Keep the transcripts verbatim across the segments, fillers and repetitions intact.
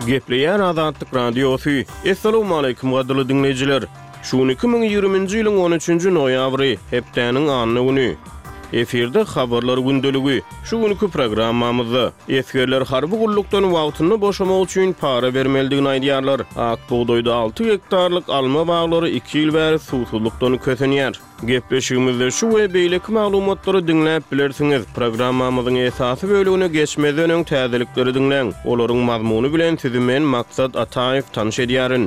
Gepleýär Azatlyk Radiosu. Assalamu alaykum gadly dinleyijiler. Şu iki bin ýygrimiňji ýylyň on üçünji noýabry, hepdeniň anyny güni. Eferde habarlar gündeligi. Şu günkü programmamyzda eskerler harby gullukdan wagtyny boşamak üçin para bermeldigini aýdýarlar. Akboğdoýda alty hektarlyk alma baglary iki ýyl bäri susuzlukdan kösenýär. Gepleşigimizde şu we beýleki maglumatlary dinläp bilersiňiz. Programmamyzyň esasy bölügine geçmeden öň täzelikleri dinleň. Olaryň mazmuny bilen sizi men Maksat Ataýew tanyş edýärin.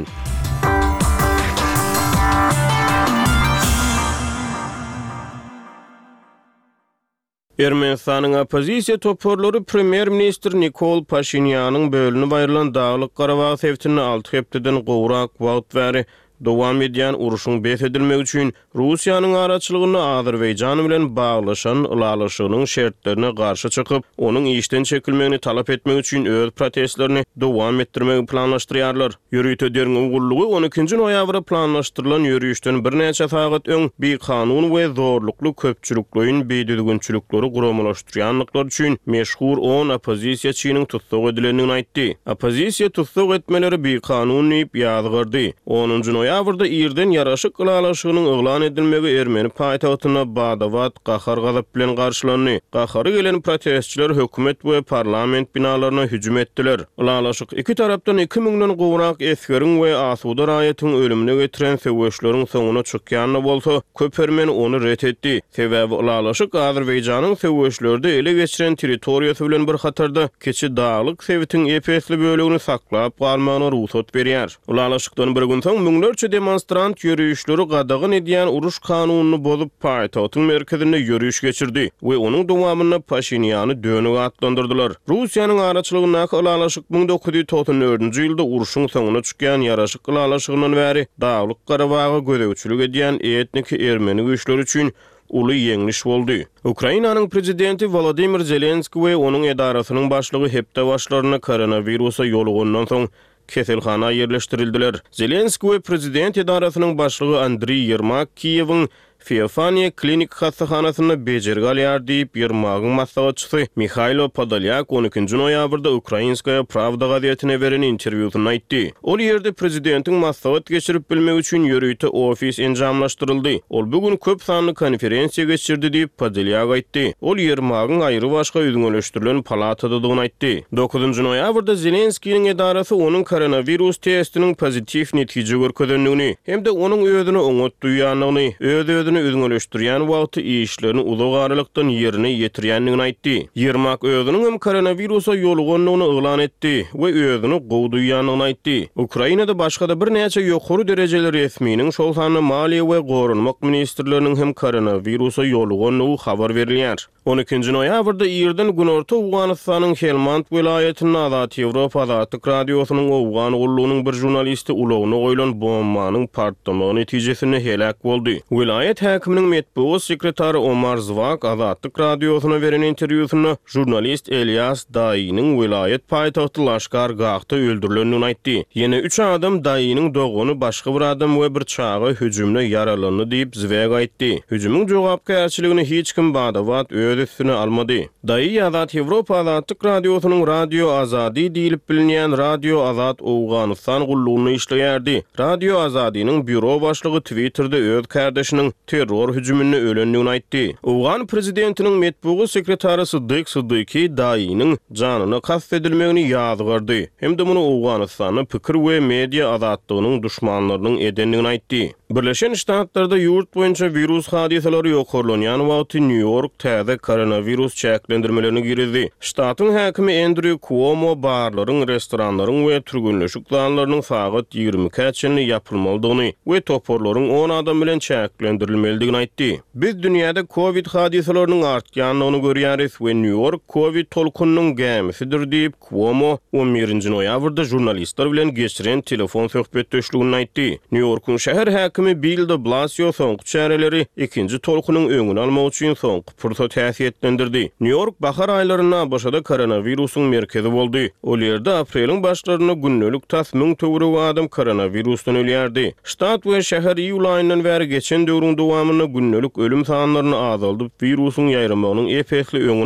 Ermenistanyň opozisiýa toporlary premier ministr Nikol Pashinyanyň bölüni baýrylan Daglyk Garabag sewtini alty hepdeden gowrak wagt bäri dowam edýän uruşyň bes edilmegi üçin Russiýanyň araçylygyny Azerbaýjan bilen baglaşan ulalaşygynyň şertlerine garşy çykyp, onuň işden çekilmegini talap etmek üçin öz protestlerini dowam etdirmegi planlaşdyrýarlar. Ýürüýtediň gullugy on ikinji noýabra planlaşdyrylan ýürüýüşden bir neçe sagat öň bir kanun we zorlukly köpçülikliň beýdilgünçilikleri guramalaşdyrýanlyklar üçin meşhur on opozisiýaçynyň tutsak edilenini aýtdy. Opozisiýa tutsak etmeleri bir kanun diýip ýazgyrdy. onunji noýabrda ýerden ýaraşyk ulalaşygynyň eglan edilmegi Ermeni paýtagtyna badawat gahar gazap bilen garşylandy. Gahary gelen protestçiler hökümet we parlament binalaryna hüjüm etdiler. Ulalaşyk iki tarapdan iki miňden gowrak eskerin we asuda raýatyň ölümine getiren sebäpleriň soňuna çykýany bolsa, köp Ermeni onu ret etdi. Sebäbi ulalaşyk Azerbaýjanyň sebäplerde ele geçiren territoriýasy bilen bir hatarda keçi daglyk sewitiň epesli bölügini saklap galmagyna ruhsat berýär. Ulalaşykdan bir gün soň müňlerçe demonstrant ýürüýüşleri gadagyn edýän uruş kanunyny bozup paýtagtyň merkezine ýürüýüş geçirdi we onuň dowamyna Pashinyany döňüge atlandyrdylar. Russiýanyň araçylygyna ulalaşyk bin dokuz ýüz toksan dördünji ýylda uruşyň soňuna çykýan ýaraşyk ulalaşygynyň bäri Daglyk Garabaga gödäwçilik edýän etnik Ermeni güýçleri üçin uly ýeňliş boldy. Ukrainanyň prezidenti Volodymyr Zelenski we onuň edarasynyň başlygy hepde başlaryna koronawirusa ýolugandan soň keselhana yerleştirildiler. Zelenski we prezident edarasynyň başlygy Andriy Yermak Kiýewiň Feofaniya klinik hastahanasyna bejerge alýar diýip Yermagyň maslahatçysy Mikhailo Podolyak on ikinji noýabrda Ukrainskaya Pravda gazetine beren interwýusynda aýtdy. Ol ýerde prezidentiň maslahat geçirip bilmek üçin ýürüýte ofis enjamlaşdyryldy. Ol bugün köp sanly konferensiýa geçirdi diýip Podolyak aýtdy. Ol Yermagyň aýry başga üýdüňleşdirilen palatadygyny aýtdy. dokuzunji noýabrda Zelenskiň edarasy onuň koronavirus testiniň pozitiv netije görkezdenligini hem de onuň özüne oňat duýanlygyny, öz üýdüňleşdirýän wagty işlerini uzak aralykdan ýerine ýetirýändigini aýtdy. Yermak özüniň hem koronawirusa ýoluganlygyny eglan etdi we özüni gowduýanlygyny aýtdy. Ukrainada başga bir neçe ýokary derejeli resminiň şol sany maliýe we gorunmak ministrleriniň hem koronawirusa ýoluganlygy habar berilýär. on ikinji noýabrda ýerden günorta Awganystanyň Helmand vilayetiniň Azat Ýewropa Azatlyk Radiosynyň Awgan gullugynyň bir jurnalisti ulagyna goýulan bombanyň partlamagy netijesinde helak boldy. Vilayet häkiminiň metbuat sekretary Omar Zvak Azatlyk Radiosyna beren interwýusynda jurnalist Elias Daýynyň vilayet paýtagty Laşkargahda öldürilendigini aýtdy. Ýene üç adam Daýynyň dogany başga bir adam we bir çağa hüjümle ýaralandy diýip Zvak aýtdy. Hüjümüň jogapkärçiligini hiç kim badawat üstüne almadı. Daýy Azat Ýewropa Azatlyk Radiosynyň Radio Azady diýilip bilinýän Radio Azat Awganystan gullugyny işleýärdi. Radio Azadynyň büro başlygy Twitter'da öz kardeşiniň terror hüjümine ölendigini aýtdy. Awgan prezidentiniň metbuat sekretary Sıddyk Sıddyky Daýynyň janyna kastedilmegini ýazgyrdy. Hem de muny Awganystanyň pikir we media azatlygynyň duşmanlarynyň edenligini aýtdy. Birleşen Ştatlarda ýurt boýunça virus hadiseleri ýokarlanýan wagty New York täze koronavirus çäklendirmelerini girdi. Ştatyň häkimi Andrew Cuomo barlaryň, restoranlaryň we türgünleşik zallarynyň sagat ýygrimi käçini ýapylmalydygyny we toporlaryň on adam bilen çäklendirilmeligini aýtdy. Biz dünýäde Covid hadiseleriniň artýanlygyny görýäris we New York Covid tolkunynyň gämisidir diýip Cuomo on birinji noýabrda jurnalistler bilen geçiren telefon söhbetdeşligini aýtdy. New Yorkyň şäher häkimi Bill de Blasio soňky çäreleri ikinji tolkunyň öňüni almak üçin soňky pursat häsiýetlendirdi. New York bahar aýlaryna başada koronawirusyň merkezi boldy. Ol ýerde aprelyň başlaryna günnelik tas müň töwrek adam koronavirusdan ölýärdi. Ştat we şäher iýul aýyndan bäri geçen döwrüň dowamyna günnelik ölüm sanlaryny azaldyp virusyň ýaýramagynyň epesli öňüne